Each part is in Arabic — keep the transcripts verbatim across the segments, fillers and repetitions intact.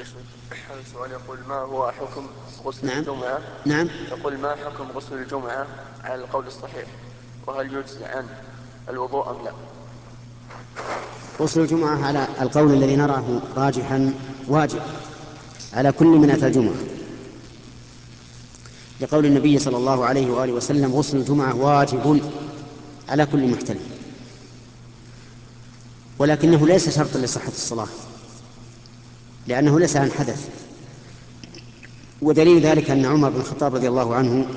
هذا السؤال يقول: ما هو حكم غسل نعم الجمعة؟ نعم يقول: ما حكم غسل الجمعة على القول الصحيح؟ وهل يجزي عن الوضوء أم لا؟ غسل الجمعة على القول الذي نراه راجحا واجب على كل من أتى الجمعة، لقول النبي صلى الله عليه وآله وسلم: غسل الجمعة واجب على كل محتلم. ولكنه ليس شرطا لصحة الصلاة، لأنه ليس عن حدث. ودليل ذلك أن عمر بن الخطاب رضي الله عنه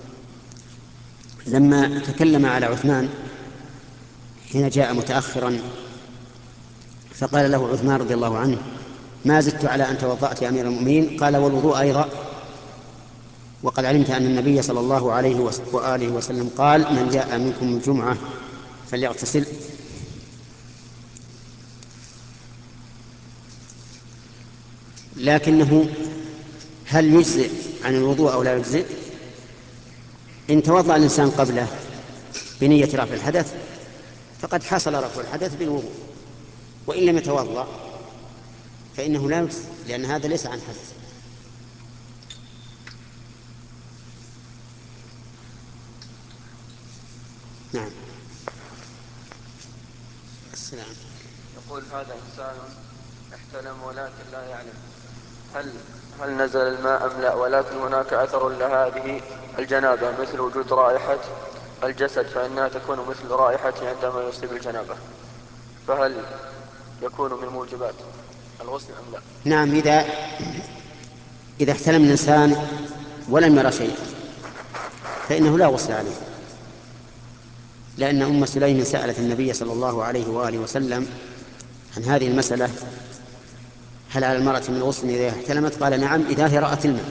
لما تكلم على عثمان حين جاء متأخرا، فقال له عثمان رضي الله عنه: ما زدت على أن توضأت يا أمير المؤمنين. قال: والوضوء أيضا. وقد علمت أن النبي صلى الله عليه وآله وسلم قال: من جاء منكم الجمعة فليغتسل. لكنه هل يجزئ عن الوضوء أو لا يجزئ؟ إن توضأ الإنسان قبله بنية رفع الحدث فقد حصل رفع الحدث بالوضوء، وإن لم يتوضأ فإنه لا يجزئ، لأن هذا ليس عن حدث. نعم. السلام. يقول: هذا إنسان احتلم ولكن لا يعلم، هل هل نزل الماء أم لا؟ ولكن هناك أثر لهذه الجنابة مثل وجود رائحة الجسد، فإنها تكون مثل رائحته عندما يصيب الجنابة، فهل يكون من موجبات الغسل أم لا؟ نعم، إذا إذا احتلم الإنسان ولم يرى شيئا فإنه لا غسل عليه، لأن أم سليم سألت النبي صلى الله عليه وآله وسلم عن هذه المسألة: هل على المرأة من غسل إذا احتلمت؟ قال: نعم، إذا هي رأت الماء.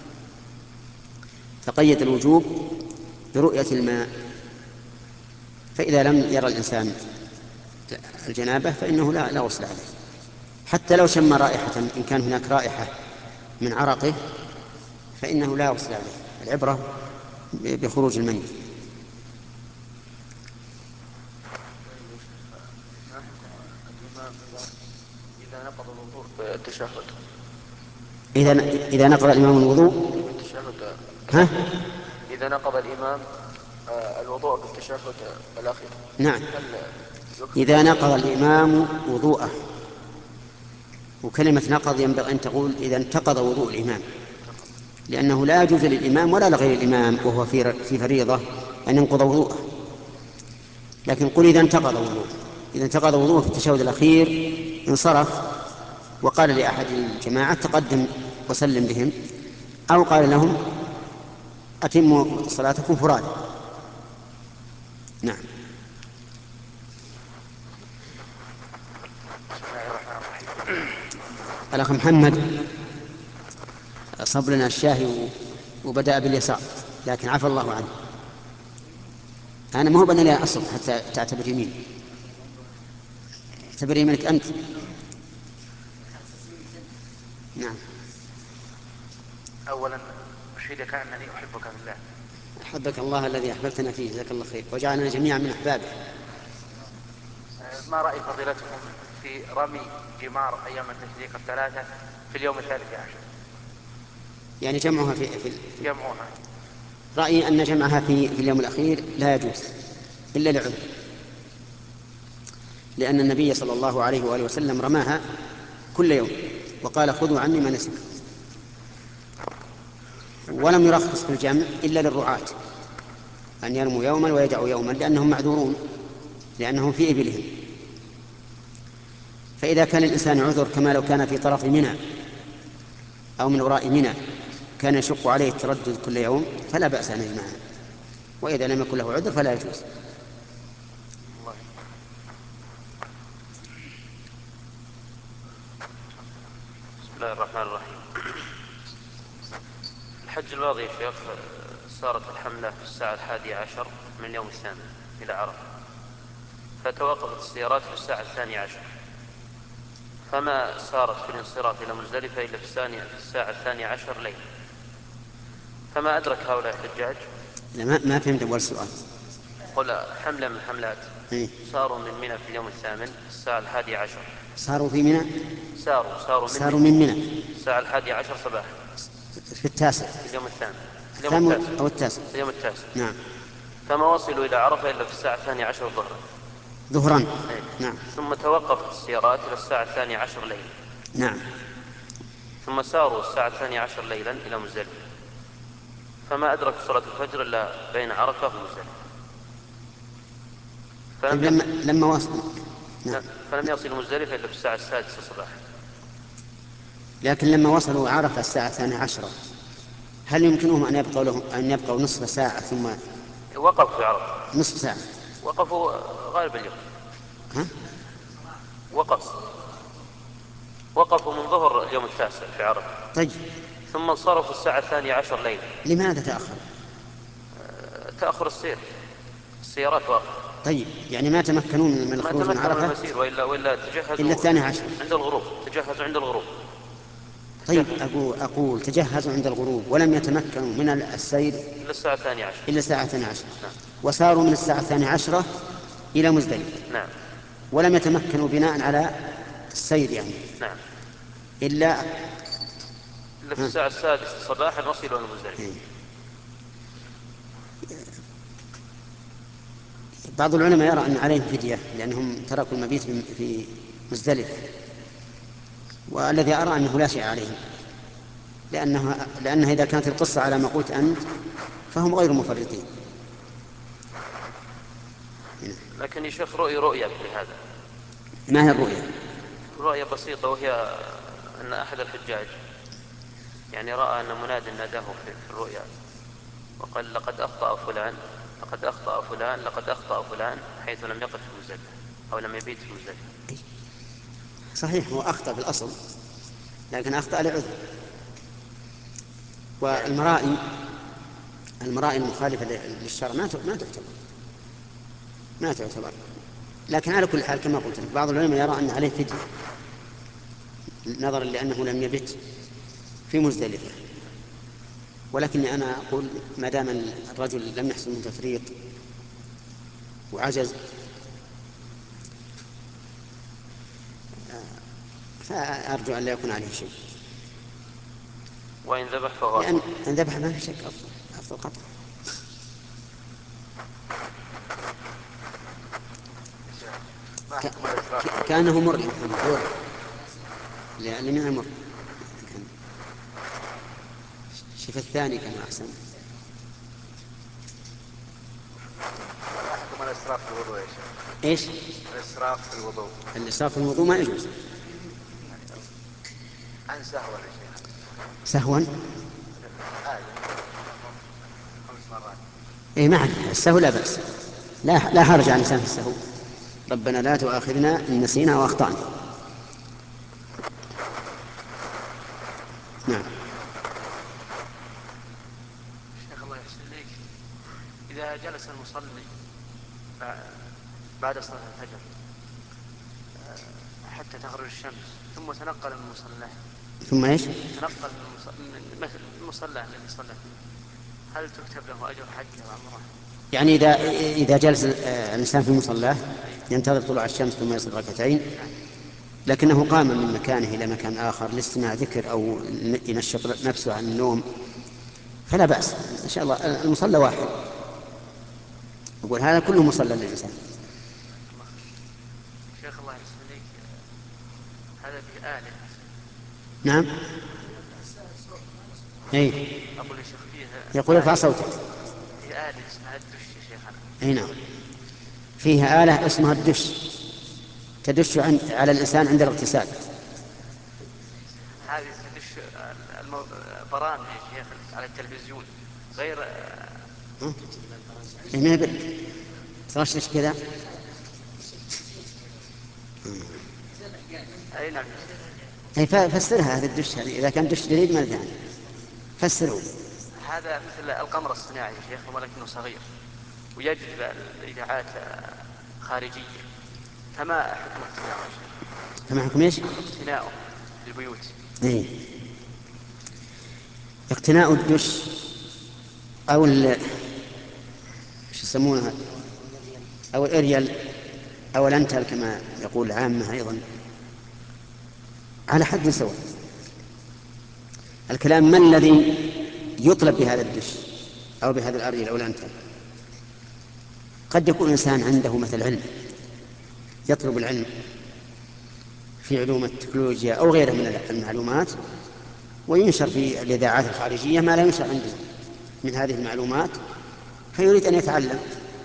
فقيد الوجوب برؤية الماء. فإذا لم يرى الإنسان الجنابة فإنه لا لا غسل عليه، حتى لو شم رائحة، إن كان هناك رائحة من عرقه فإنه لا غسل عليه، العبرة بخروج المني. الإمام إذا نقض الوضوء في التشهد، إذا إذا نقض الإمام الوضوء. التشهد ها؟ الأخير، إذا نقض الإمام آه، الوضوء في التشهد الأخير، نعم، هل يكمل إذا نقض الصلاة؟ الإمام وضوءه. وكلمة نقض ينبغي أن تقول إذا انتقض وضوء الإمام، لأنه لا يجوز للإمام ولا لغير الإمام وهو في في فريضة أن ينقض وضوءه. لكن قل إذا انتقض وضوءه. إذا انتقض وضوءه في التشهد الأخير انصرف وقال لأحد الجماعة: تقدم وسلم بهم، أو قال لهم: أتموا صلاتكم فرادى. نعم. الأخ محمد صب لنا الشاهي وبدأ باليسار، لكن عفى الله عنه. أنا ما هو بأن لا أصب حتى تعتبر يمين، اعتبر يمينك أنت. نعم. أولا أشهدك أنني أحبك في الله. أحبك الله الذي أحببتنا فيه، جزاك الله خير، وجعلنا جميعا من أحبابه. ما رأي فضيلتكم في رمي جمار أيام التشريق الثلاثة في اليوم الثالث عشر؟ يعني جمعها في, في, في جمعوها. رأيي أن جمعها في, في اليوم الأخير لا يجوز إلا لعذر، لأن النبي صلى الله عليه وآله وسلم رماها كل يوم وقال: خذوا عني مناسككم. ولم يرخص في الجمع إلا للرعاة، أن يرموا يوما ويدعوا يوما، لأنهم معذورون، لأنهم في إبلهم. فإذا كان الإنسان عذر كما لو كان في طرف منى أو من وراء منى كان يشق عليه التردد كل يوم فلا بأس أن يجمعها، وإذا لم يكن له عذر فلا يجوز. الله. بسم الله الرحمن الرحيم. الحج الماضي يا شيخ صارت الحملة في الساعة الحادية عشر من اليوم الثامن إلى عرفة، فتوقفت السيارات في الساعة الثانية عشر، فما صارت في الانصراف إلى مزدلفة إلا في, الثانية في الساعة الثانية عشر ليلا، فما أدرك هؤلاء الحجاج. لا، ما, ما فهمت أول سؤال. قل حملة من الحملات إيه؟ صاروا من منى في اليوم الثامن الساعة الحادية عشر، صاروا في منى. ساروا ساروا من صاروا من منى الساعة الحادية عشر صباحا في التاسع. في اليوم الثامن اليوم الثامن التاسع أو التاسع. اليوم التاسع. نعم. فما وصلوا إلى عرفة إلا في الساعة الثانية عشر ظهرا. ظهرا. أي. نعم. ثم توقفت السيارات إلى الساعة الثانية عشر ليلا. نعم. ثم ساروا الساعة الثانية عشر ليلا إلى مزدلفة، فما أدرك صلاة الفجر إلا بين عرفة ومزدلفة. طيب فلم لما يصل لما وصل. نعم. فلم يصل مزدلفة إلا في الساعة السادسة صباحا. لكن لما وصلوا عرفة الساعة الثانية عشرة، هل يمكنهم أن يبقوا لهم أن يبقوا نصف ساعة ثم وقفوا في عرفة نصف ساعة؟ وقفوا غالب اليوم. ها؟ وقف وقفوا من ظهر اليوم التاسع في عرفة. طيب. ثم انصرفوا الساعة الثانية عشر ليلا. لماذا تأخر؟ تأخر السير، السيارات واقفة. طيب يعني ما تمكنون من ما الخروج من تمكنوا من عرفة المسير، وإلا وإلا تجهزوا إلا الثانية عشر عند الغروب. تجهزوا عند الغروب. طيب أقول, أقول تجهزوا عند الغروب ولم يتمكنوا من السير إلا الساعة الثانية عشر. إلا الساعة الثانية عشر. نعم. وساروا من الساعة الثانية عشرة إلى مزدلفة. نعم. ولم يتمكنوا بناء على السير يعني. نعم. إلا إلا في الساعة السادسة صباحا وصلوا إلى مزدلفة. إيه. بعض العلماء يرى أن عليهم فدية لأنهم تركوا المبيت في مزدلفة، والذي أرى أنه لا شيء عليهم، لأنها لأنها إذا كانت القصة على ما قلت أنت فهم غير مفرطين. لكن يا شيخ رؤي رؤية بهذا. ما هي الرؤية؟ رؤية بسيطة، وهي أن أحد الحجاج يعني رأى أن مناد ناداه في الرؤيا وقال لقد أخطأ فلان لقد أخطأ فلان لقد أخطأ فلان حيث لم يقف في مزدلفة أو لم يبيت في مزدلفة. صحيح هو أخطأ بالأصل، لكن أخطأ لعذر. والمرائي المرائي المخالفة للشرع ما تعتبر ما تعتبر لكن على كل حال كما قلت بعض العلماء يرى أن عليه فدية نظرا لأنه لم يبت في مزدلفة. ولكني أنا أقول ما دام الرجل لم يحصل منه تفريط وعجز فأرجو أن لا يكون عليه شيء. وإن ذبح فهو لأن إن ذبح ما في شك أفضل أفضل قطع. كأنه مر يا محمد لأن من المر شوف الثاني كان أحسن. ما حكم الإسراف في الوضوء يا شيخ؟ إيش؟ الإسراف في الوضوء. الإسراف في الوضوء ما يجوز. عن سهوا يا شيخ. سهوا؟ عادي خمس مرات. إيه معك السهو لا بأس، لا لا حرج عن لسان السهو. ربنا لا تؤاخذنا إن نسينا وأخطأنا. نعم. شيخ الله يحسن إليك، إذا جلس المصلي بعد صلاة الفجر حتى تغرب الشمس ثم تنقل من مصلاه ثم إيش؟ تنقل من المصلى الذي صلى فيه، هل تكتب له أجر حجه وعمره؟ يعني إذا إذا جلس الإنسان في مصلاه ينتظر طلوع الشمس ثم يصلي ركعتين لكنه قام من مكانه إلى مكان آخر لاستماع ذكر أو ينشط نفسه عن النوم فلا بأس إن شاء الله. المصلى واحد، أقول هذا كله مصلى للإنسان. شيخ الله يحسن إليك، هذا في آلة. نعم. أي. أقول يا شيخ فيه يقول ارفع صوتك. في آلة اسمها الدش يا شيخنا. أي نعم. فيها آلة اسمها الدش تدش عند على الإنسان عند الاغتسال. هذه تدش المو... برامج يا شيخ على التلفزيون غير ما يبل ترشش كذا. أي نعم. أي فسرها هذا الدش هذه إذا كان دش جديد ما ثاني فسره. هذا مثل القمر الصناعي يا شيخ ولكنه صغير ويجذب الإذاعات خارجية، فما حكم اقتناؤه يا شيخ؟ فما حكم ايش؟ اقتناؤه للبيوت. ايه اقتناء الدش او ال شو يسمونها او الاريال او الانتل كما يقول العامة ايضا على حد سواء. الكلام ما الذي يطلب بهذا الدش أو بهذا الأرجل أو الأنتر؟ قد يكون إنسان عنده مثل علم يطلب العلم في علوم التكنولوجيا أو غيرها من المعلومات، وينشر في الإذاعات الخارجية ما لا ينشر عنده من هذه المعلومات، فيريد أن يتعلم،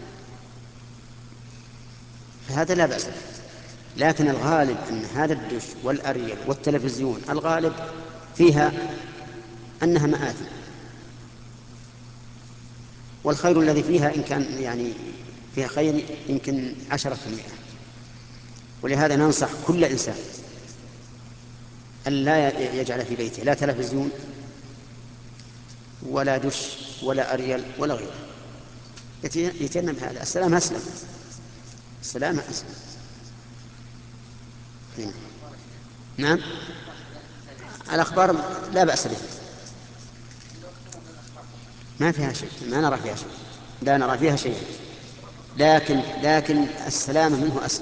فهذا لا بأس. لكن الغالب أن هذا الدش والأريل والتلفزيون الغالب فيها أنها مآثم، والخير الذي فيها إن كان يعني فيها خير يمكن عشرة في المئة. ولهذا ننصح كل إنسان أن لا يجعل في بيته لا تلفزيون ولا دش ولا أريل ولا غيره، يتجنب هذا. السلام أسلم، السلام أسلم. نعم، الأخبار لا بأس به، ما فيها شيء، ما نرى فيها شيء، لا نرى فيها شيء، لكن لكن السلام منه أسلم.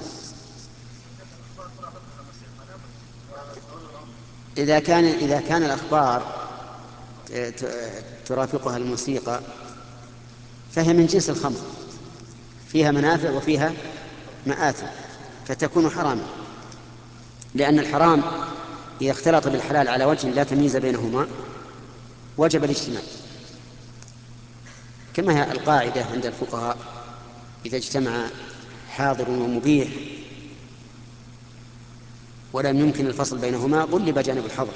إذا كان إذا كان الأخبار ترافقها الموسيقى فهي من جنس الخمر، فيها منافع وفيها مآثم، فتكون حراما، لأن الحرام إذا اختلط بالحلال على وجه لا تمييز بينهما وجب الاجتماع، كما هي القاعدة عند الفقهاء: إذا اجتمع حاضر ومبيح ولم يمكن الفصل بينهما غلب جانب الحظر.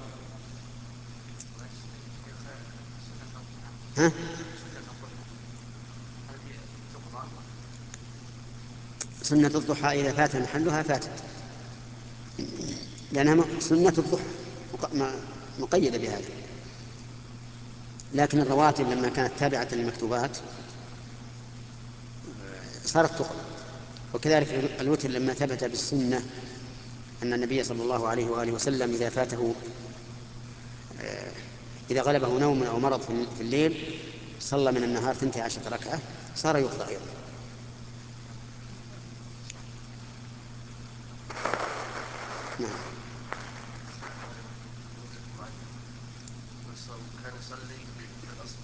ها؟ سنة الضحى إذا فات محلها فاتت، لأنها سنة الضحى مقيدة بهذا. لكن الرواتب لما كانت تابعة للمكتوبات صارت تقل. وكذلك الوتر لما ثبت بالسنة أن النبي صلى الله عليه وآله وسلم إذا فاته إذا غلبه نوم أو مرض في الليل صلى من النهار ثنتي عشرة ركعة، صار يقضى أيضا. نعم. كان يصلي في الأصل.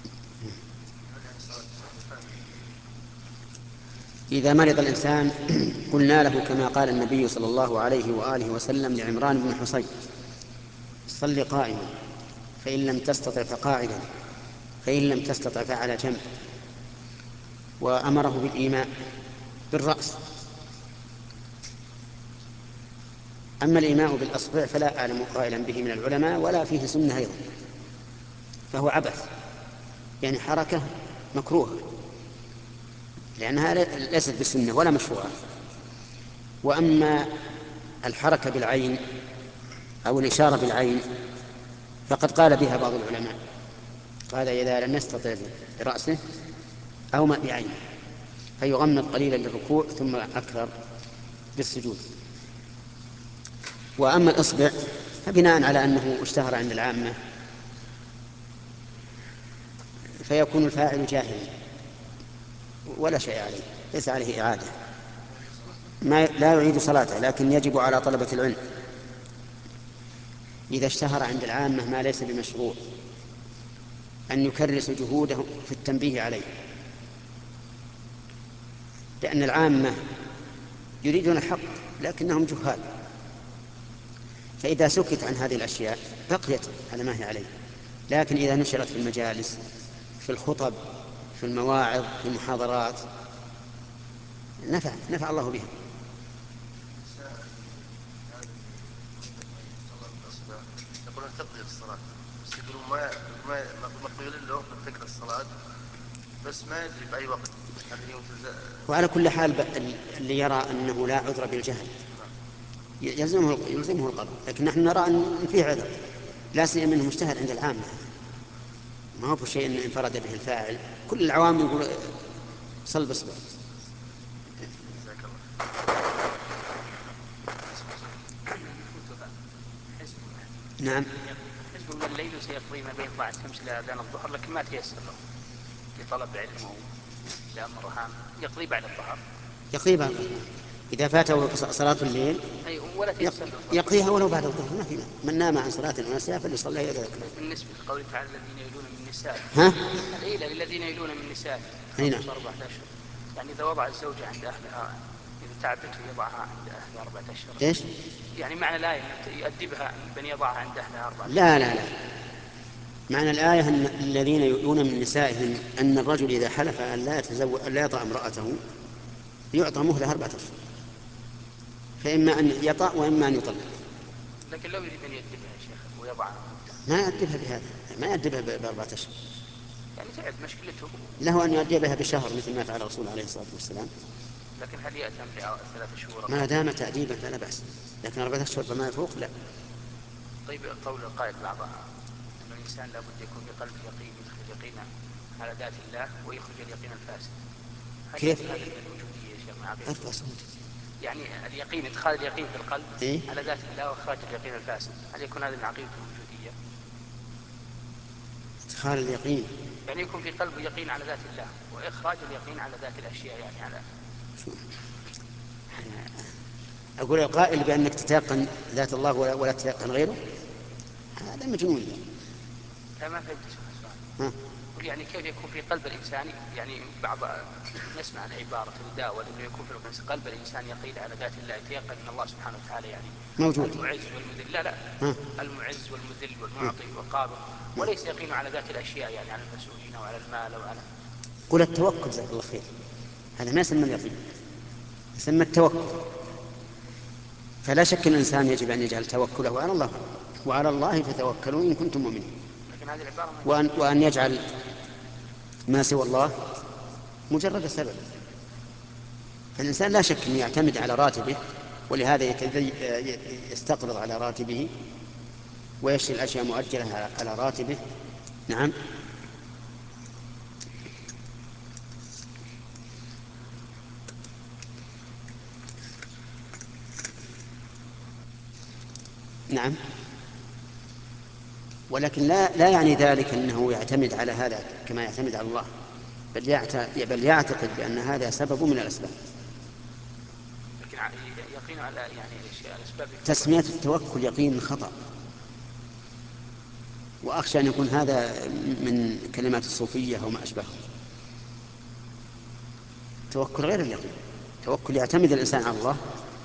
إذا مرض الإنسان قلنا له كما قال النبي صلى الله عليه وآله وسلم لعمران بن حصين: صل قائما، فإن لم تستطع فقاعدا، فإن لم تستطع فعلى جنب. وأمره بالإيماء بالرأس. أما الإيماء بالأصبع فلا أعلم قائلا به من العلماء ولا فيه سنة أيضا، فهو عبث، يعني حركة مكروهة لأنها ليست بالسنة ولا مشروعة. وأما الحركة بالعين أو الإشارة بالعين فقد قال بها بعض العلماء، قال إذا لم يستطع برأسه أو ما بعينه فيغمض قليلا للركوع ثم أكثر بالسجود. وأما الإصبع فبناء على أنه اشتهر عند العامة فيكون الفاعل جاهلا ولا شيء عليه، ليس عليه إعادة، ما لا يعيد صلاته، لكن يجب على طلبة العلم إذا اشتهر عند العامة ما ليس بمشروع أن يكرس جهوده في التنبيه عليه، لأن العامة يريدون الحق لكنهم جهال، فإذا سكت عن هذه الأشياء بقيت على ما هي عليه. لكن إذا نشرت في المجالس، في الخطب، في المواعظ، في المحاضرات، نفع نفع الله بها. يقولون تقضي الصلاة، بس يقولون ما ما مقبول له تقضي الصلاة، بس ما يدري بأي وقت. وعلى كل حال اللي يرى أنه لا عذر بالجهل يلزمه يلزمه القضاء، لكن نحن نرى أن فيه عذر، لا سيما أنه مجتهد عند العامة، ما هو شيء أن انفرد به الفاعل. كل العوام يقول صل بصبر. نعم. حزب من الليل سيقضي ما بين طلوع الشمس إلى أذان الظهر، لكن ما تيسر له لطلب علمه لأمر هام، يقضي بعد الظهر. يقضي بعد إذا فاته صلاة الليل أي ولا تيسر يقضيها ولو بعد الظهر، ما في من نام عن صلاة ونسيها فليصليها إذا ذكر. بالنسبة لقوله تعالى الذين يلون من نسائهم، ها؟ العيلة للذين يلون من نسائهم أين؟ أربعة أشهر، يعني إذا وضع الزوجة عند أهلها، إذا تعبته يضعها عند أهلها أربعة أشهر. إيش؟ يعني معنى الآية أن يؤدبها بأن يضعها عند أهلها أربعة أشهر. لا لا لا، معنى الآية أن الذين يؤلون من نسائهم أن الرجل إذا حلف أن لا يتزوج أن لا يطأ امرأته يعطى مهلة أربعة أشهر، فإما أن يطأ وإما أن يطلق. لكن لو يريد أن يؤدبها يا شيخ ويضعها ما يؤدبها بهذا، ما يؤدبها بأربعة أشهر، يعني تعب مشكلته. له أن يؤدبها بشهر مثل ما فعل الرسول عليه الصلاة والسلام. لكن هل يأتم بثلاث شهور؟ ما دام تأديبا فلا بأس، لكن أربعة أشهر فما يفوق لا. طيب قول القائل بعضها أن الإنسان لابد يكون بقلبه يقين، يخرج يقينا على ذات الله ويخرج اليقين الفاسد. كيف؟ هذا من الوجودية يا شيخ مع أربع صوت. يعني اليقين، إدخال اليقين في القلب إيه؟ على ذات الله وإخراج اليقين الفاسد، هل يكون هذا من عقيدة الوجودية؟ إدخال اليقين يعني يكون في قلبه يقين على ذات الله وإخراج اليقين على ذات الأشياء، يعني على أقول القائل بأنك تتيقن ذات الله ولا, ولا تتيقن غيره، هذا مجنون. لا ما فهمت السؤال. يعني كيف يكون في قلب الإنسان، يعني بعض نسمع عن عبارة تداول أنه يكون في قلب الإنسان يقين على ذات الله، يتيقن أن الله سبحانه وتعالى يعني موجود، المعز والمذل. لا لا ها؟ المعز والمذل والمعطي والقابض، وليس يقين على ذات الأشياء، يعني على المسؤولين وعلى المال وعلى. قل التوكل جزاك الله خير، هذا ما يسمى اليقين، يسمى التوكل. فلا شك أن الإنسان يجب أن يجعل توكله على الله، وعلى الله فتوكلوا إن كنتم مؤمنين. وأن, وأن يجعل ما سوى الله مجرد سبب. فالإنسان لا شك أن يعتمد على راتبه، ولهذا يستقرض على راتبه ويشتري الأشياء مؤجلة على راتبه. نعم. نعم، ولكن لا, لا يعني ذلك أنه يعتمد على هذا كما يعتمد على الله، بل, بل يعتقد بأن هذا سبب من الأسباب. لكن يقين على يعني الأسباب. تسمية التوكل يقين خطأ، وأخشى أن يكون هذا من كلمات الصوفية أو ما أشبهه. التوكل غير اليقين، التوكل يعتمد الإنسان على الله،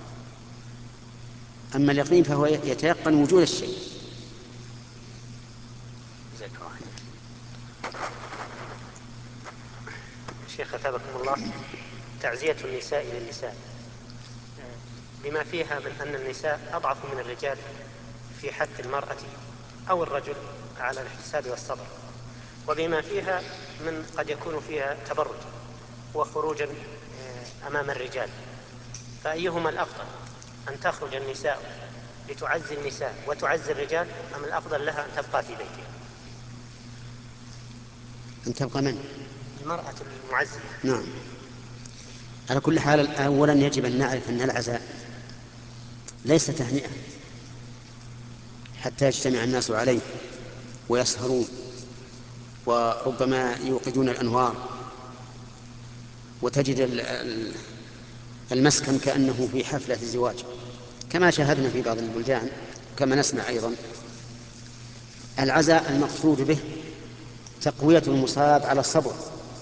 أما اليقين فهو يتيقن وجود الشيء. شيخ أثابكم الله، تعزية النساء للنساء بما فيها من أن النساء أضعف من الرجال في حث المرأة أو الرجل على الاحتساب والصبر، وبما فيها من قد يكون فيها تبرج وخروجا أمام الرجال، فأيهما الأفضل، أن تخرج النساء لتعزي النساء وتعزي الرجال، أم الأفضل لها أن تبقى في بيتها؟ أن تبقى من؟ المرأة المعزية. نعم. على كل حال أولا يجب أن نعرف أن العزاء ليس تهنئة حتى يجتمع الناس عليه ويسهرون وربما يوقدون الأنوار وتجد المسكن كأنه في حفلة زواج كما شاهدنا في بعض البلدان كما نسمع أيضا. العزاء المقصود به تقوية المصاب على الصبر،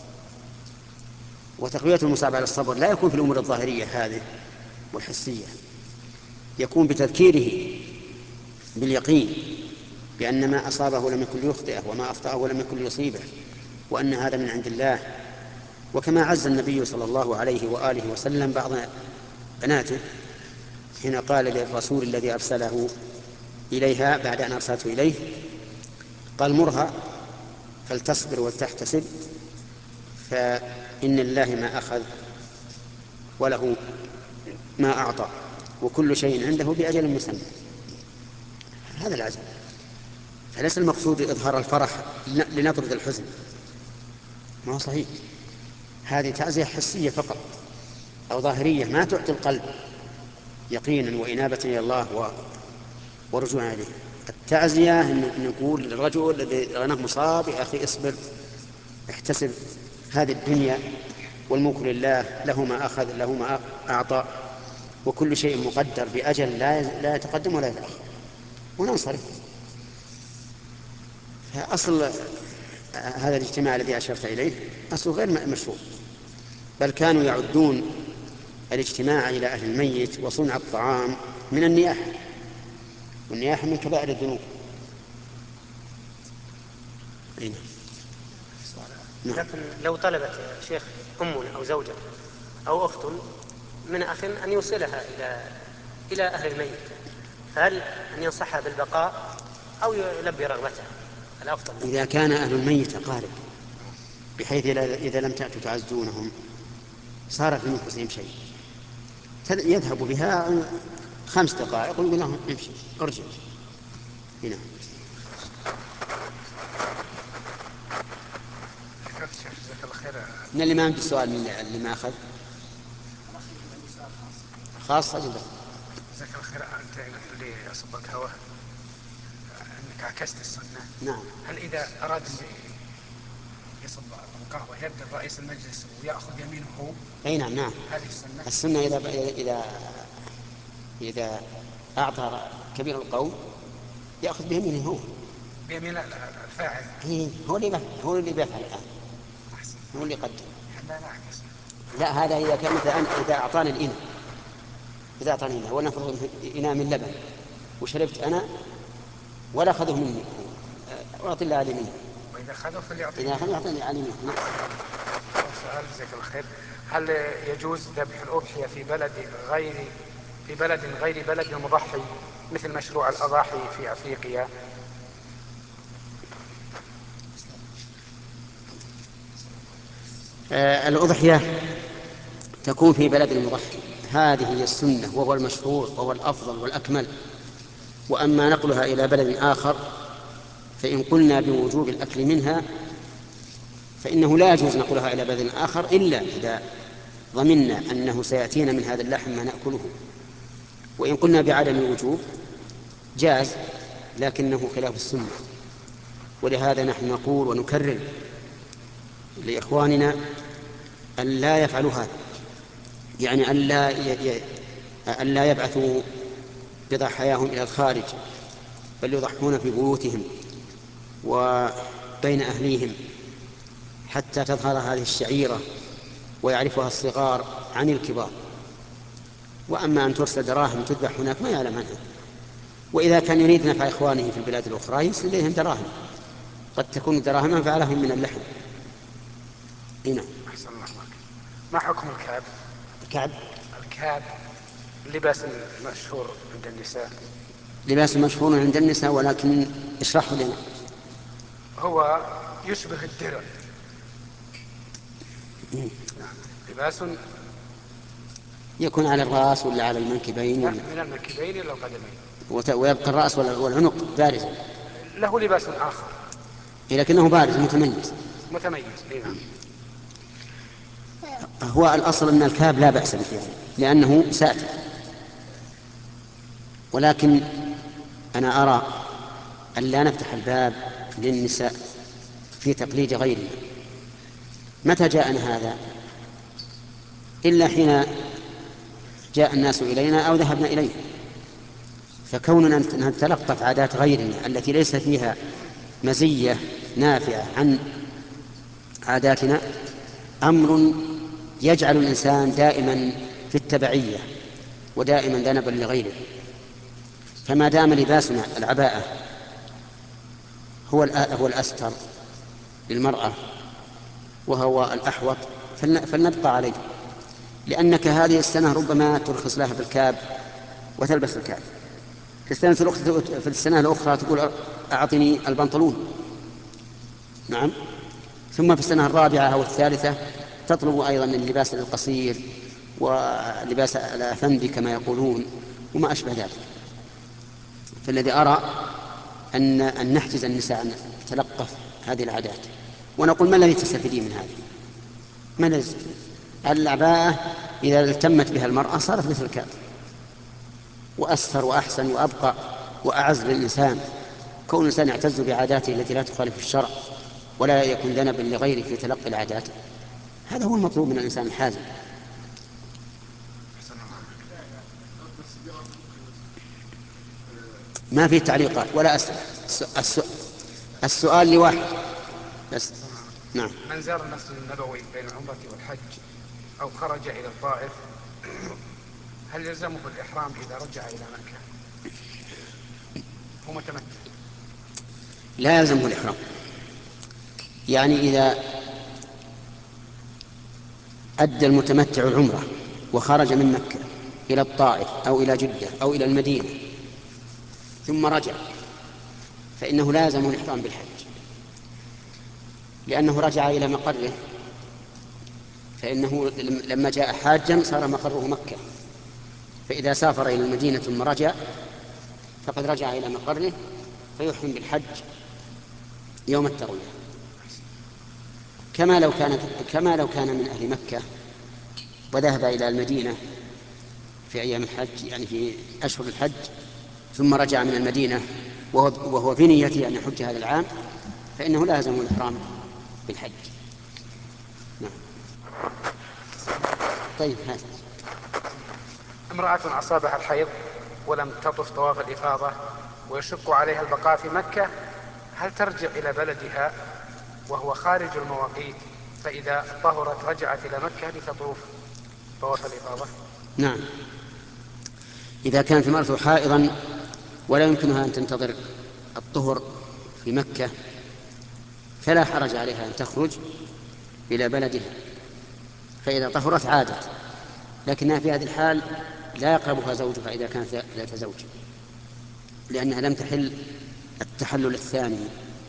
وتقوية المصاب على الصبر لا يكون في الأمور الظاهرية هذه والحسية، يكون بتذكيره باليقين بأن ما أصابه لم يكن ليخطئه وما أخطأه لم يكن ليصيبه، وأن هذا من عند الله. وكما عز النبي صلى الله عليه وآله وسلم بعض بناته حين قال للرسول الذي أرسله إليها بعد أن أرسلته إليه، قال مرها فلتصبر ولتحتسب فإن الله ما أخذ وله ما أعطى وكل شيء عنده بأجل مسمى. هذا العزم. فليس المقصود إظهار الفرح لنطرد الحزن، ما هو صحيح، هذه تعزية حسية فقط أو ظاهرية ما تعطي القلب يقينا وإنابة إلى الله ورجوعا إليه. التعزية أن نقول للرجل الذي غناه مصاب يا أخي اصبر احتسب هذه الدنيا والملك لله، له ما أخذ له ما أعطى وكل شيء مقدر بأجل لا لا يتقدم ولا يتأخر، وننصرف. فأصل هذا الاجتماع الذي أشرت إليه أصل غير مشروع، بل كانوا يعدون الاجتماع إلى أهل الميت وصنع الطعام من النياحة، والنياحة من كبائر الذنوب. أين؟ لكن لو طلبت شيخ أم أو زوجة أو أخت من أخ أن يوصلها إلى إلى أهل الميت، فهل أن ينصحها بالبقاء أو يلبي رغبتها الأفضل؟ إذا كان أهل الميت أقارب بحيث إذا لم تأتوا تعزونهم صار في نفوسهم شيء، يذهب بها خمس دقائق ويقول لهم امشي ارجع هنا. من اللي ما عنده سؤال؟ من اللي ما أخذ خاصة جدا. جزاك الله خير. أنت اللي أصبك هواه أنك عكست السنة. نعم. هل إذا أراد يصب القهوة يبدأ رئيس المجلس ويأخذ يمينه هو؟ أي نعم نعم. هذه السنة. السنة إذا إذا إذا أعطى كبير القوم يأخذ بيمينه هو. بيمين الفاعل. هو اللي هو اللي بيفعل الآن. هو اللي يقدم. لا نعكس. لا، هذا إذا كان مثلا إذا أعطاني الإناء إذا أعطاني إناء ولنفرض إناء من لبن وشربت أنا ولا أخذه مني أعطي الله علي منه. وإذا أخذه فليعطيه. إذا أخذه يعطيني علي منه. سؤال جزاك الله خير. هل يجوز ذبح الأضحية في بلد غير في بلد غير بلد المضحي مثل مشروع الأضاحي في أفريقيا؟ آه الأضحية تكون في بلد المضحي، هذه هي السنة وهو المشروع وهو الأفضل والأكمل. وأما نقلها إلى بلد آخر فإن قلنا بوجوب الأكل منها فإنه لا يجوز نقلها إلى بلد آخر إلا إذا ضمننا أنه سيأتينا من هذا اللحم ما نأكله. وإن قلنا بعدم الوجوب جاز لكنه خلاف السنة. ولهذا نحن نقول ونكرر لإخواننا أن لا يفعلوا هذا، يعني أن لا ي... أن لا يبعثوا بضحاياهم إلى الخارج، بل يضحون في بيوتهم وبين أهليهم حتى تظهر هذه الشعيرة ويعرفها الصغار عن الكبار. وأما أن ترسل دراهم تذبح هناك ما يعلم عنها. وإذا كان يريد نفع إخوانه في البلاد الأخرى يرسل إليهم دراهم، قد تكون الدراهم أنفع لهم من اللحم. هنا. أحسن الله عليك. ما حكم الكعب؟ الكعب الكعب لباس مشهور عند النساء. لباس مشهور عند النساء، ولكن اشرحه لنا. هو يشبه الدرع. لباس يكون على الرأس ولا على المنكبين؟ من المنكبين إلى القدمين، ويبقى الرأس والعنق بارزا. له لباس آخر لكنه بارز متميز. متميز. نعم. هو الأصل أن الكاب لا بأس به يعني لأنه ساتر، ولكن أنا أرى أن لا نفتح الباب للنساء في تقليد غيرنا. متى جاءنا هذا؟ إلا حين جاء الناس إلينا أو ذهبنا إليه. فكوننا نتلقف عادات غيرنا التي ليس فيها مزية نافعة عن عاداتنا أمر يجعل الإنسان دائما في التبعية ودائما ذنبا لغيره. فما دام لباسنا العباءة هو هو الأستر للمرأة وهو الأحوط فلنبقى عليه، لأنك هذه السنة ربما ترخص لها بالكاب وتلبس الكاب، في السنة الأخرى في السنة الأخرى تقول أعطني البنطلون. نعم. ثم في السنة الرابعة أو الثالثة تطلب أيضا اللباس القصير ولباس الأفندي كما يقولون وما أشبه ذلك. فالذي أرى أن أن نحجز النساء أن تلقف هذه العادات، ونقول ما الذي تستفيدين من هذه؟ ما الذي العباءة إذا التمت بها المرأة صارت مثل الكاب، وأسفر وأحسن وأبقى وأعز للإنسان. كون الإنسان يعتز بعاداته التي لا تخالف الشرع ولا يكون ذنبا لغيره في تلقي العادات، هذا هو المطلوب من الإنسان الحازم. ما في تعليقات ولا أسئلة. السؤال, السؤال لواحد بس. نعم. من زار المسجد النبوي بين العمرة والحج أو خرج إلى الطائف هل يلزمه الإحرام إذا رجع إلى مكة؟ هو متمتع. لا يلزمه الإحرام. يعني إذا أدى المتمتع العمرة وخرج من مكة إلى الطائف أو إلى جدة أو إلى المدينة ثم رجع فإنه لازم الإحرام بالحج، لأنه رجع إلى مقره، فإنه لما جاء حاجا صار مقره مكة، فإذا سافر إلى المدينة ثم رجع فقد رجع إلى مقره فيحرم بالحج يوم التروية. كما لو كان كما لو كان من أهل مكة وذهب إلى المدينة في أيام الحج، يعني في أشهر الحج، ثم رجع من المدينة وهو, وهو في نيته أن يحج هذا العام، فإنه لازم الإحرام بالحج. نعم. طيب هذا. امرأة أصابها الحيض ولم تطف طواف الإفاضة ويشق عليها البقاء في مكة، هل ترجع إلى بلدها وهو خارج المواقيت، فإذا طهرت رجعت إلى مكة لتطوف طواف الإفاضة؟ نعم. إذا كانت المرأة حائضا ولا يمكنها أن تنتظر الطهر في مكة فلا حرج عليها أن تخرج إلى بلدها، فإذا طهرت عادت، لكنها في هذه الحال لا يقربها زوجها إذا كانت ذات زوج، لأنها لم تحل التحلل الثاني.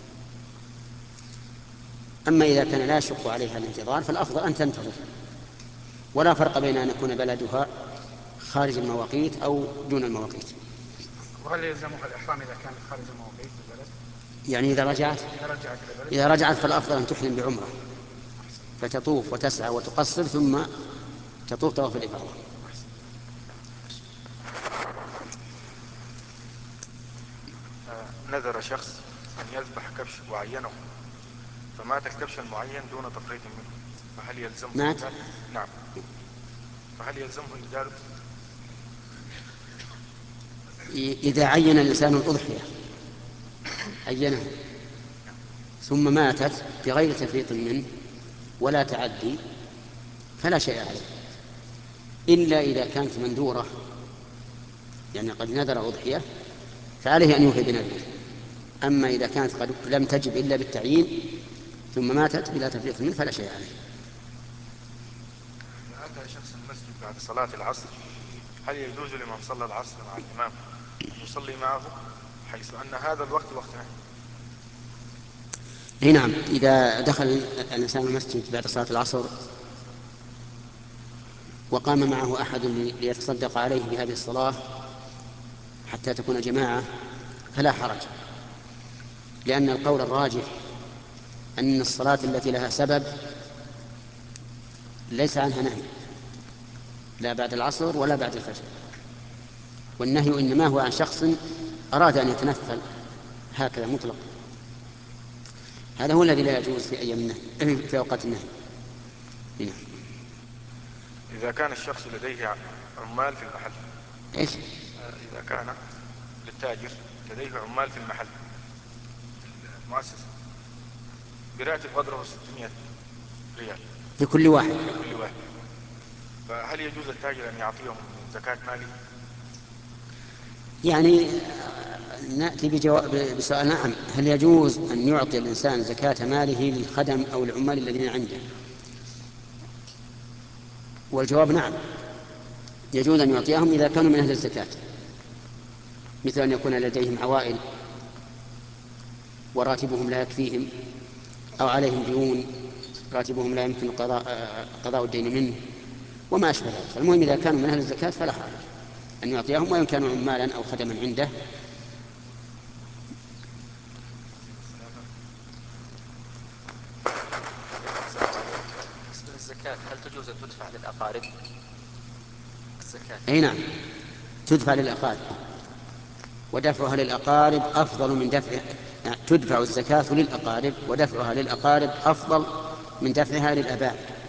أما إذا كان لا يشق عليها الانتظار فالأفضل أن تنتظر، ولا فرق بين أن يكون بلدها خارج المواقيت أو دون المواقيت. وهل يلزمها الإحرام إذا كانت خارج المواقيت البلد؟ يعني إذا رجعت إذا رجعت إلى البلد؟ إذا رجعت فالأفضل أن تحرم بعمرة فتطوف وتسعى وتقصر ثم تطوف طواف الإفاضة. نذر شخص أن يذبح كبش وعينه فمات الكبش المعين دون تفريط منه، فهل يلزمه مات؟ نعم. فهل يلزمه إنزاله؟ إذا عين الإنسان الأضحية عينها ثم ماتت بغير تفريط منه ولا تعدي فلا شيء عليه، إلا إذا كانت منذورة، يعني قد نذر أضحية فعليه أن يوفي بنذره. أما إذا كانت قد لم تجب إلا بالتعيين ثم ماتت بلا تفريط منه فلا شيء عليه. إذا أتى شخص المسجد بعد صلاة العصر هل يجوز لمن صلى العصر مع الإمام أن يصلي معه، حيث أن هذا الوقت وقت نهي؟ اي نعم. إذا دخل الإنسان المسجد بعد صلاة العصر وقام معه أحد ليتصدق عليه بهذه الصلاة حتى تكون جماعة فلا حرج، لأن القول الراجح أن الصلاة التي لها سبب ليس عنها نهي، لا بعد العصر ولا بعد الفجر، والنهي إنما هو عن شخص أراد أن يتنفل هكذا مطلق. هذا هو الذي لا يجوز في أيام النهي في أوقات النهي. هنا. إذا كان الشخص لديه عمال في المحل. إيش؟ إذا كان للتاجر لديه عمال في المحل المؤسسة براتب قدره ستمائة ريال لكل واحد. لكل واحد، فهل يجوز التاجر أن يعطيهم زكاة ماله؟ يعني نأتي بجواب بسؤال. نعم، هل يجوز أن يعطي الإنسان زكاة ماله للخدم أو العمال الذين عنده؟ والجواب نعم، يجوز أن يعطيهم إذا كانوا من أهل الزكاة، مثل أن يكون لديهم عوائل وراتبهم لا يكفيهم، أو عليهم ديون راتبهم لا يمكن قضاء, قضاء الدين منه وما أشبه ذلك. المهم إذا كانوا من أهل الزكاة فلا حرج أن يعطيهم، وإن كانوا عمالا أو خدما عنده. الزكاة هل تجوز أن تدفع للأقارب؟ الزكاة أي نعم، تدفع للأقارب، ودفعها للأقارب أفضل من دفعها. يعني تدفع الزكاة للأقارب ودفعها للأقارب أفضل من دفعها للآباء،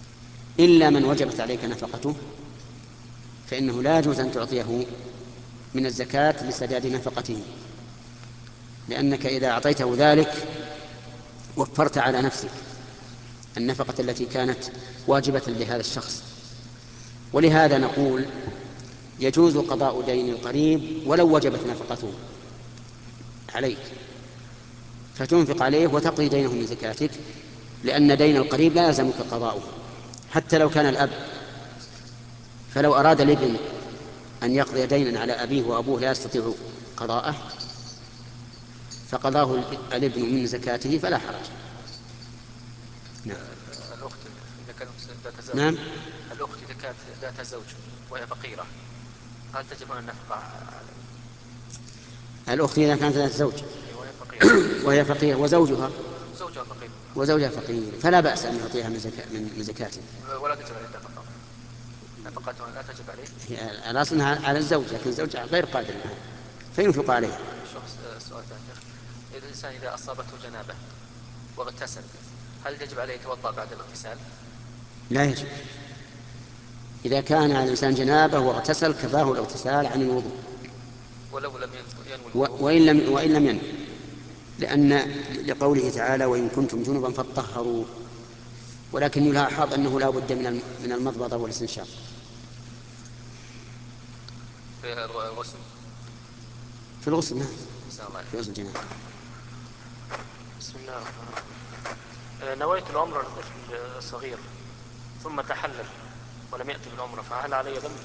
إلا من وجبت عليك نفقته فإنه لا يجوز أن تعطيه من الزكاة لسداد نفقته، لأنك إذا أعطيته ذلك وفرت على نفسك النفقة التي كانت واجبة لهذا الشخص. ولهذا نقول يجوز قضاء دين القريب ولو وجبت نفقته عليك، فتنفق عليه وتقضي دينه من زكاتك، لأن دين القريب لا يلزمك قضاؤه حتى لو كان الأب. فلو أراد الابن أن يقضي دينا على أبيه وأبوه لا يستطيع قضاءه فقضاه الابن من زكاته فلا حرج. نعم. الأخت إذا كانت ذات زوج. نعم. الأخت إذا كانت ذات زوج وهي فقيرة هل تجب أن النفقة عليه؟ الأخت إذا كانت ذات زوج وهي فقيرة وهي فقيرة وزوجها زوجها فقير وزوجها فقير فلا بأس أن يعطيها من زكاة من زكاته، ولا تجب عليه النفقة، نفقتها لا تجب عليه. هي الأصل على الزوج، لكن الزوج غير قادر عليها فينفق عليها. السؤال الثاني، إذا الإنسان إذا أصابته جنابة واغتسل هل يجب عليه يتوضأ بعد الاغتسال؟ لا يجب. إذا كان على الإنسان جنابه واغتسل كفاه الاغتسال عن الوضوء ولو لم ينوي وإن لم وإن لم ينوي، لأن لقوله تعالى وإن كنتم جنبا فاطهروا، ولكن يلاحظ أنه لا بد من من المضمضة والاستنشاق في الغسل. في الغسل. نعم. في غسل الجنابة. بسم الله الرحمن الرحيم. نويت العمرة للطفل الصغير ثم تحلل ولم يأتي بالعمرة فهل علي ذنب؟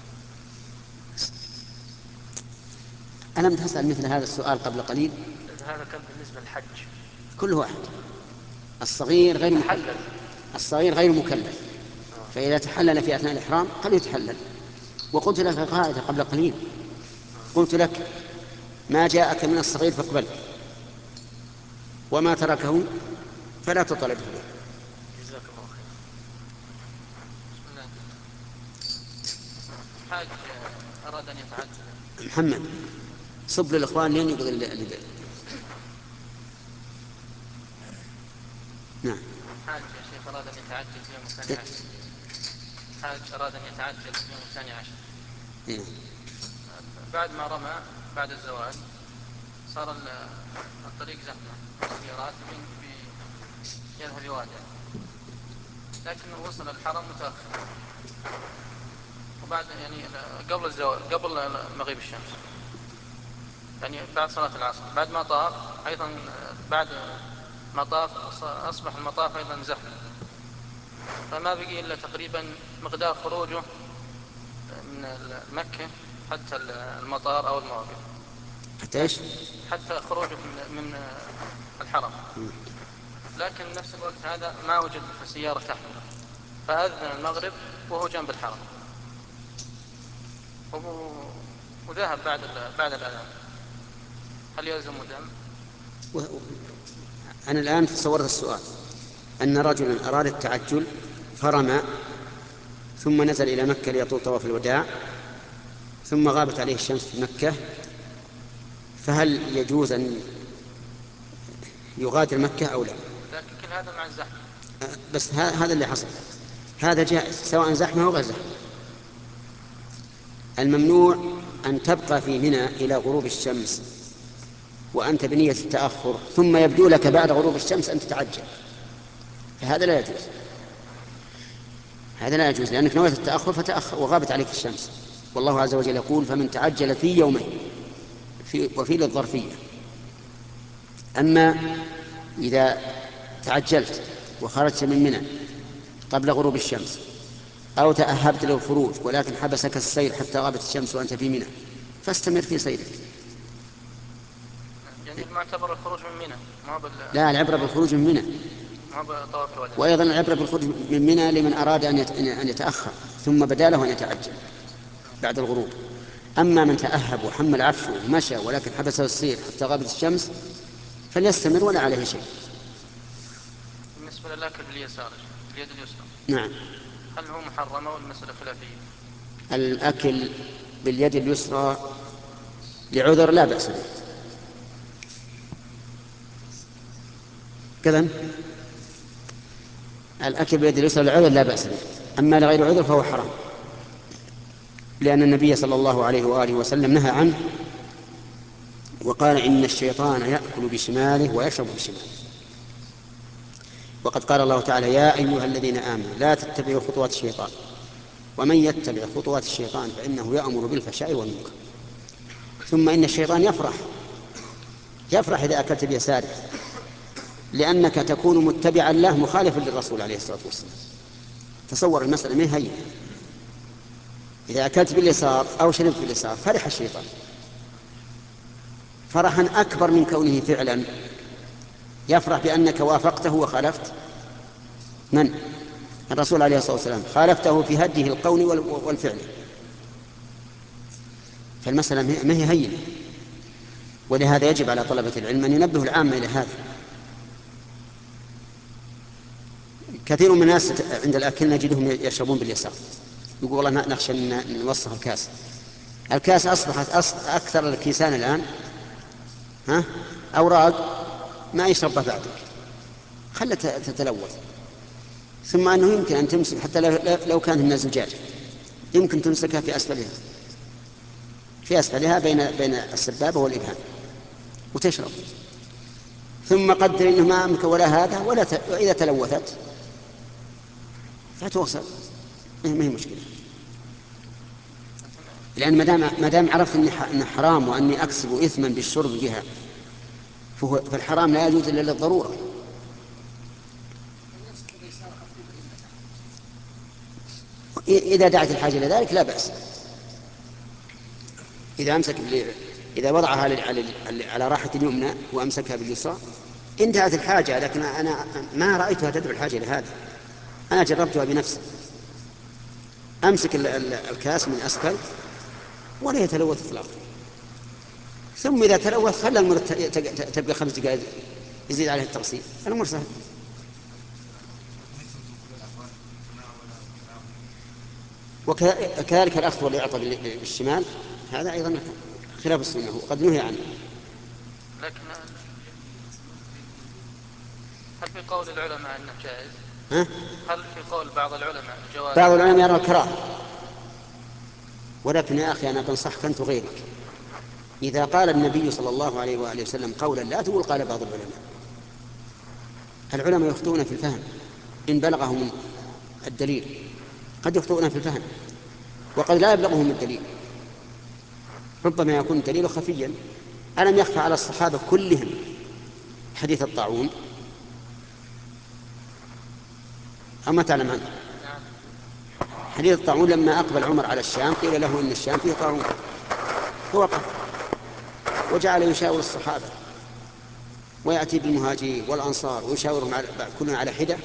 ألم تسأل مثل هذا السؤال قبل قليل؟ هذا كان بالنسبة للحج. كل واحد الصغير غير مكلف الصغير غير مكلف فإذا تحلل في أثناء الإحرام قد يتحلل. وقلت لك قاعدة قبل قليل، قلت لك ما جاءك من الصغير فاقبله وما تركه فلا تطالبه به. جزاك الله خير. بسم الله. حاج أراد أن يتعجل. محمد صب للإخوان لين يقضي اللي. نعم. حاج يا شيخ أراد أن يتعجل في يوم الثاني عشر. حاج أراد أن يتعجل في يوم الثاني عشر. إيه؟ بعد ما رمى بعد الزوال صار الطريق زحمة السيارات في يذهب يوادع، لكنه وصل الحرم متأخر وبعد يعني قبل الزوال قبل مغيب الشمس، يعني بعد صلاة العصر بعد ما طاف أيضا بعد ما طاف أصبح المطاف أيضا زحمة، فما بقي إلا تقريبا مقدار خروجه من مكة حتى المطار أو الموقف حتى إيش؟ حتى خروجه من الحرم. لكن نفس الوقت هذا ما وجد السيارة تحمل فأذن المغرب وهو جنب الحرم وذهب بعد بعد الأذان، هل يلزم دم؟ و... أنا الآن تصورت السؤال أن رجلا أراد التعجل فرمى ثم نزل إلى مكة ليطوف طواف الوداع ثم غابت عليه الشمس في مكة، فهل يجوز أن يغادر مكة أو لا؟ لكن كل هذا مع الزحمة. بس هذا اللي حصل، هذا جائز سواء زحمة أو غير زحمة. الممنوع أن تبقى في منى إلى غروب الشمس وأنت بنية التأخر ثم يبدو لك بعد غروب الشمس أن تتعجل، فهذا لا يجوز. هذا لا يجوز لأنك نويت التأخر فتأخر وغابت عليك الشمس، والله عز وجل يقول فمن تعجل في يومين في وفي للظرفية. أما إذا تعجلت وخرجت من منى قبل غروب الشمس أو تأهبت للخروج ولكن حبسك السير حتى غابت الشمس وأنت في منى فاستمر في سيرك. يعني المعتبر الخروج من منى ما بال... لا، العبرة بالخروج من منى ما بطواف الوداع. وأيضا العبرة بالخروج من منى لمن أراد أن يتأخر ثم بدا له أن يتعجل بعد الغروب. أما من تأهب وحمل عفشه ومشى ولكن حبسه السير حتى غابت الشمس فليستمر ولا عليه شيء. بالنسبة للأكل باليسار اليد اليسرى، نعم، هل هو محرم أو المسألة خلافية؟ الأكل باليد اليسرى لعذر لا بأس به كذا، الأكل باليد اليسرى لعذر لا بأس به، أما لغير عذر فهو حرام. لأن النبي صلى الله عليه وآله وسلم نهى عنه وقال إن الشيطان يأكل بشماله ويشرب بشماله. وقد قال الله تعالى يا أيها الذين آمنوا لا تتبعوا خطوات الشيطان ومن يتبع خطوات الشيطان فإنه يأمر بالفحشاء والمنكر. ثم إن الشيطان يفرح يفرح إذا أكلت بيساره لأنك تكون متبعا له مخالفا للرسول عليه الصلاة والسلام. تصور المسألة من هي إذا أكلت باليسار أو شربت باليسار فرح الشيطان فرحا أكبر من كونه فعلا يفرح بأنك وافقته وخالفت من؟ الرسول عليه الصلاة والسلام، خالفته في هديه القول والفعل. فالمسألة ما هي هينة، ولهذا يجب على طلبة العلم أن ينبهوا العامة إلى هذا. كثير من الناس عند الأكل نجدهم يشربون باليسار، يقول والله نخشى أن نوسخ الكاس. الكاس أصبحت أكثر الكيسان الآن ها أوراق ما يشربها بعدك، خلت تتلوث. ثم أنه يمكن أن تمسك حتى لو كان من الزجاج يمكن تمسكها في أسفلها في أسفلها بين بين السبابة والإبهام وتشرب. ثم قدر إنه ما أمك ولا هذا ولا ت... وإذا تلوثت فتوصل ما هي مشكلة، لأن ما دام عرفت أني حرام وأني أكسب إثما بالشرب بها فالحرام لا يجوز إلا للضرورة. إذا دعت الحاجة إلى ذلك لا بأس. إذا أمسك إذا وضعها على على راحة اليمنى وأمسكها باليسرى انتهت الحاجة، لكن أنا ما رأيتها تدعو الحاجة لهذا، أنا جربتها بنفسي. أمسك الكاس من أسفل ولا يتلوث إطلاقا، ثم إذا تلوث خلى المرة تبقى خمس دقائق يزيد عليه التغسيل، الأمر سهل. وكذلك الأخذ والإعطاء بالشمال هذا أيضا خلاف السنة وقد نهي عنه. لكن هل في قول العلماء أنه جائز؟ ها؟ هل في قول بعض العلماء جواز؟ بعض العلماء يرى الكراهة، ولكن يا أخي أنا بنصحك أنت غيرك، إذا قال النبي صلى الله عليه وآله وسلم قولا لا تقول قال بعض العلماء. العلماء يخطئون في الفهم إن بلغهم الدليل، قد يخطئون في الفهم وقد لا يبلغهم الدليل، ربما يكون الدليل خفيا. ألم يخفى على الصحابة كلهم حديث الطاعون أما تعلم عنه؟ حديث الطاعون لما أقبل عمر على الشام قيل له إن الشام فيه طاعون، فوقف وجعل يشاور الصحابة ويأتي بالمهاجرين والأنصار ويشاورهم على كلهم على حدة،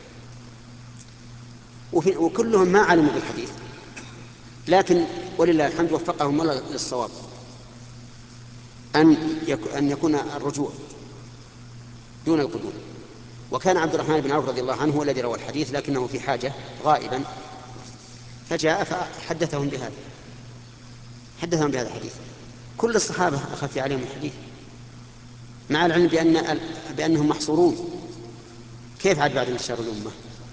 وكلهم ما علموا بالحديث، لكن ولله الحمد وفقهم الله للصواب أن أن يكون الرجوع دون القدوم. وكان عبد الرحمن بن عوف رضي الله عنه هو الذي روى الحديث لكنه في حاجة غائبا، فجاء فحدثهم بهذا حدثهم بهذا الحديث. كل الصحابة أخف عليهم الحديث مع العلم بأن بأنهم محصورون، كيف عاد بعد انتشار الأمة؟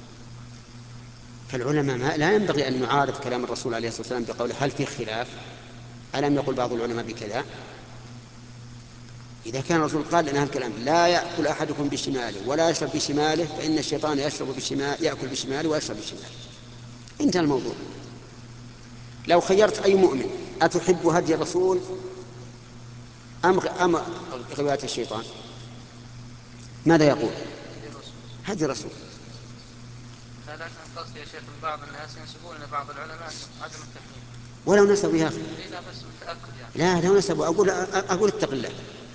فالعلماء لا ينبغي أن نعارض كلام الرسول عليه الصلاة والسلام بقوله هل في خلاف؟ ألم يقل بعض العلماء بكذا؟ إذا كان الرسول قال لنا الكلام لا يأكل أحدكم بشماله ولا يشرب بشماله فإن الشيطان يشرب بشماله يأكل بشماله ويشرب بشماله، انتهى الموضوع. لو خيرت أي مؤمن أتحب هدي الرسول أم أم غواية الشيطان، ماذا يقول؟ هدي الرسول. لكن قصدي يا شيخ بعض الناس ينسبون إلى بعض العلماء عدم التحريم. ولو نسبوا يا أخي لا بس متأكد يعني. لا لو نسبوا أقول أقول اتق الله.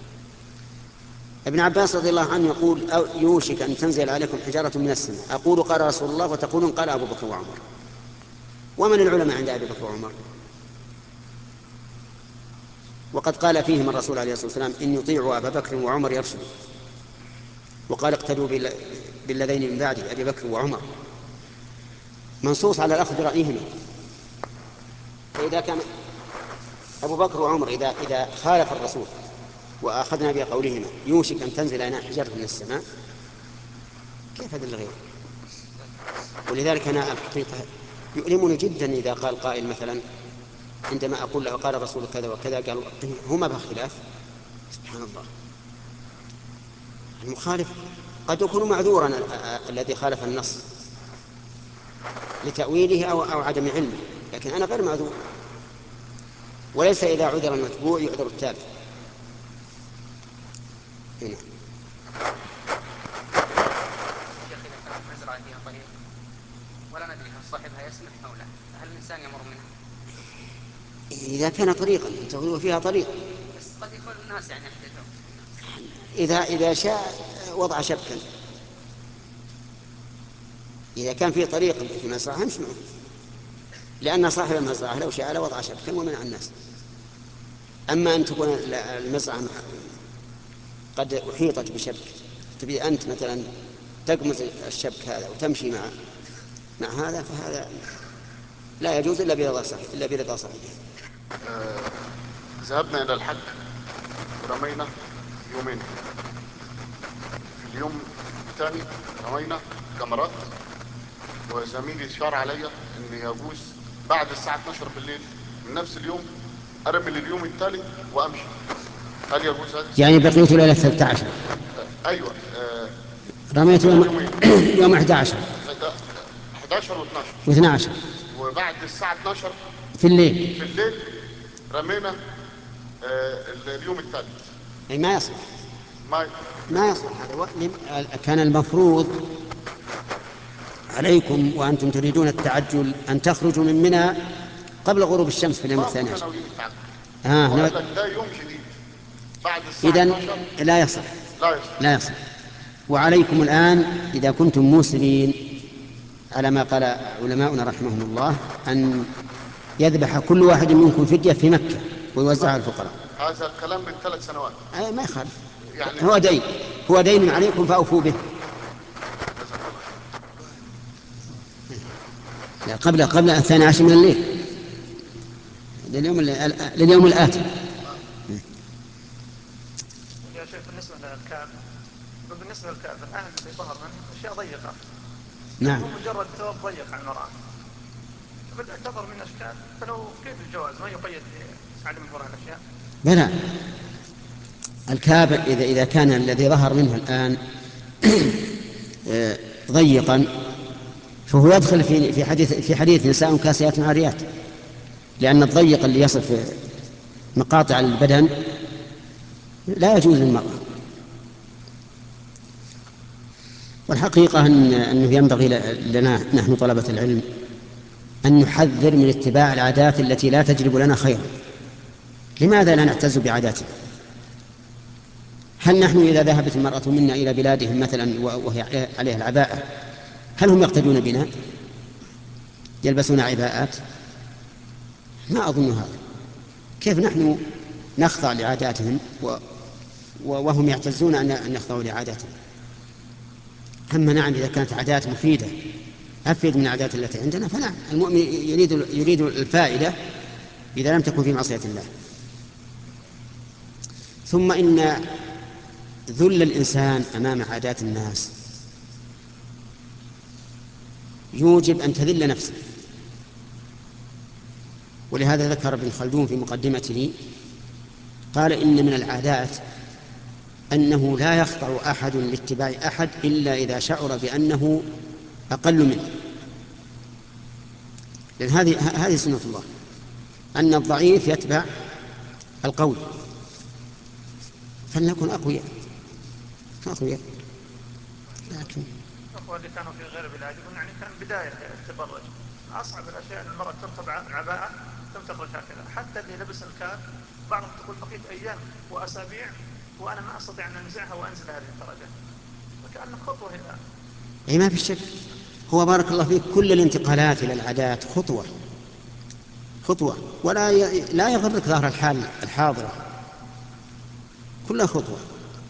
ابن عباس رضي الله عنه يقول أو يوشك أن تنزل عليكم حجارة من السماء، أقول قال رسول الله وتقولون قال أبو بكر وعمر. ومن العلماء عند أبي بكر وعمر؟ وقد قال فيهم الرسول عليه الصلاة والسلام إن يطيعوا أبا بكر وعمر يرشدوا، وقال اقتدوا بالذين من بعد أبي بكر وعمر، منصوص على الأخذ برأيهما. فإذا كان أبو بكر وعمر إذا إذا خالف الرسول وأخذنا بقولهما يوشك أن تنزل علينا حجارة من السماء، كيف هذا الغير؟ ولذلك أنا الحقيقة يؤلمني جدا إذا قال قائل مثلا عندما أقول له قال الرسول كذا وكذا قال هما بخلاف. سبحان الله، المخالف قد يكون معذورا الذي خالف النص لتأويله أو, أو عدم علمه، لكن أنا غير معذور. وليس إذا عذر المتبوع يعذر التابع. هنا ولا ندري هل صاحبها يسمح أو لا، هل الإنسان يمر منها؟ إذا كان طريقا تقول فيها طريق، بس قد يكون الناس يعني يحتاجون. إذا إذا شاء وضع شبكا، إذا كان في طريق في مزرعة مش معه، لأن صاحب المزرعة لو شاء لوضع شبكا ومنع الناس. أما أن تكون المزرعة قد أحيطت بشبك، تبي أنت مثلا تقمز الشبك هذا وتمشي مع مع هذا، فهذا لا يجوز إلا برضا صاحبه إلا برضا صاحبه. آه، ذهبنا إلى الحج ورمينا يومين. في اليوم الثاني رمينا جمرات، وزميلي شار عليا ان يجوز بعد الساعه اثناشر بالليل من نفس اليوم ارمي لليوم الثالث وامشي. هل يجوز هذا؟ يعني بقيت ليله ثلاثة عشر. آه ايوه آه رميت يوم يوم أحد عشر أحد عشر واثناشر واثني عشر، وبعد الساعه اثناشر في الليل في الليل رمينا آه اليوم الثالث. أي ما يصلح، ما ما يصلح هذا. كان المفروض عليكم وأنتم تريدون التعجل أن تخرجوا من منى قبل غروب الشمس في اليوم الثاني عشر. آه وقال لك ده يوم جديد بعد الساعة إذن اثناشر لا يصح، لا يصح لا يصح. وعليكم الآن إذا كنتم موسرين على ما قال علماؤنا رحمهم الله أن يذبح كل واحد منكم فدية في مكة ويوزعها على الفقراء. هذا الكلام من ثلاث سنوات. آه ما يخالف، يعني هو دين، هو دين عليكم فأوفوا به. لا قبل قبل الثاني عشر من الليل لليوم لليوم الآتي. يا شيخ بالنسبة للكعب، بالنسبة للكعب الآن اللي ظهر منه أشياء ضيقة. نعم. هو مجرد ثوب ضيق على المرأة، بدأ تظهر من أشكال، فلو كيف الجواز ما يقيد بعدم ظهور الأشياء؟ بلى، الكعب إذا إذا كان الذي ظهر منه الآن ضيقا فهو يدخل في في حديث في حديث نساء كاسيات عاريات، لأن الضيق اللي يصل في مقاطع البدن لا يجوز للمرأة. والحقيقة أن أنه ينبغي لنا نحن طلبة العلم أن نحذر من اتباع العادات التي لا تجلب لنا خيرا. لماذا لا نعتز بعاداتنا؟ هل نحن إذا ذهبت المرأة منا إلى بلادهم مثلا وهي عليها العباءة هل هم يقتدون بنا يلبسون عباءات؟ ما أظن هذا. كيف نحن نخضع لعاداتهم وهم يعتزون أن يخضعوا لعاداتهم؟ أما نعم إذا كانت عادات مفيدة أفيد من العادات التي عندنا فنعم، المؤمن يريد يريد الفائدة إذا لم تكن في معصية الله. ثم إن ذل الإنسان أمام عادات الناس يوجب أن تذل نفسه. ولهذا ذكر ابن خلدون في مقدمته قال إن من العادات أنه لا يخضع أحد لاتباع أحد إلا إذا شعر بأنه أقل منه، لأن هذه هذه سنة الله أن الضعيف يتبع القوي، فلنكن أقوياء أقوياء. لكن الأخوة اللي كانوا في غير بلاد يقولون يعني كان بداية التبرج، أصعب الأشياء أن المرأة تركب العباءة ثم تخرج هكذا. حتى اللي لبس الكاب بعضهم تقول بقيت أيام وأسابيع وأنا ما أستطيع أن أنزعها وأنزل هذه الدرجة، وكأن خطوة إلى أي ما في شك. هو بارك الله فيك كل الانتقالات إلى العادات خطوة خطوة، ولا ي... لا يغرك ظاهر الحال الحاضرة، كلها خطوة.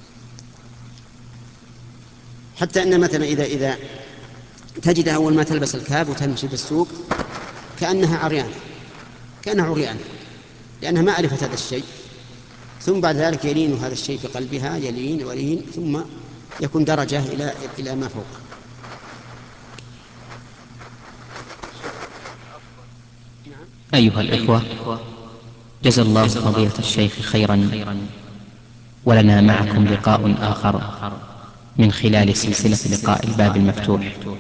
حتى أن مثلا إذا إذا تجد أول ما تلبس الكاب وتمشي بالسوق كأنها عريانة كأنها عريانة لأنها ما عرفت هذا الشيء، ثم بعد ذلك يلين هذا الشيء في قلبها يلين ولين ثم يكون درجة إلى إلى ما فوق. نعم. أيها الإخوة، جزا الله فضيلة الشيخ خيرا، ولنا معكم لقاء آخر من خلال سلسلة لقاء الباب المفتوح.